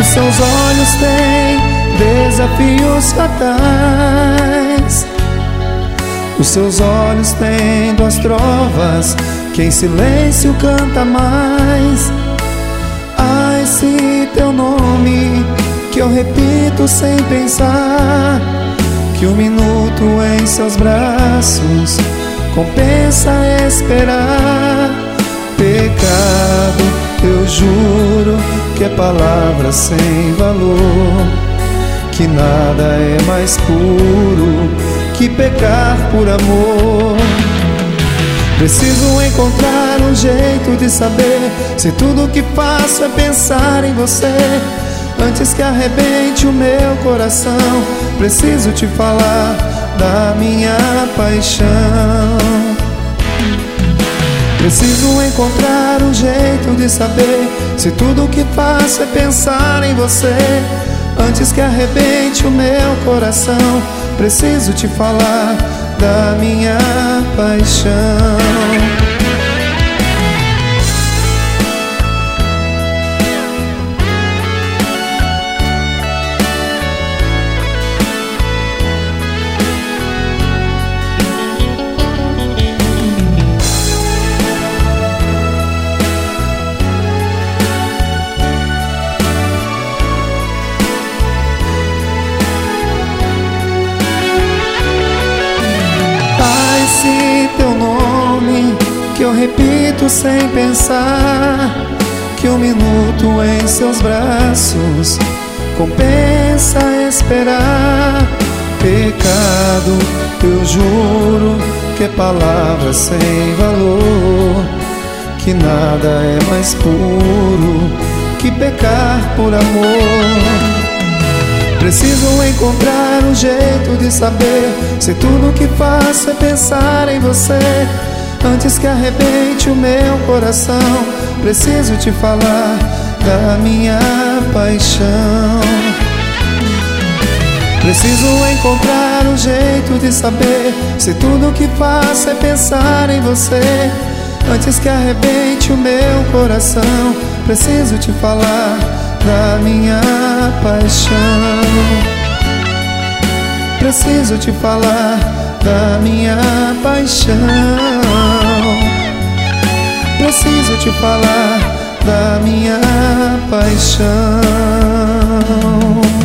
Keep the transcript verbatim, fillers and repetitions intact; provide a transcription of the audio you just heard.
Os seus olhos têm desafios fatais. Os seus olhos têm duas trovas que em silêncio canta mais. Ah, esse teu nome que eu repito sem pensar, que um minuto em seus braços compensa esperar. Pecado, eu juro que é palavra sem valor, que nada é mais puro que pecar por amor. Preciso encontrar um jeito de saber se tudo que faço é pensar em você. Antes que arrebente o meu coração, preciso te falar da minha paixão. Preciso encontrar um jeito de saber se tudo que faço é pensar em você. Antes que arrebente o meu coração, preciso te falar da minha paixão. Esse teu nome que eu repito sem pensar, que um minuto em seus braços compensa esperar. Pecado, eu juro que é palavra sem valor, que nada é mais puro que pecar por amor. Preciso encontrar um jeito de saber se tudo que faço é pensar em você. Antes que arrebente o meu coração, preciso te falar da minha paixão. Preciso encontrar um jeito de saber se tudo que faço é pensar em você. Antes que arrebente o meu coração, preciso te falar da minha paixão. Preciso te falar da minha paixão. Preciso te falar da minha paixão.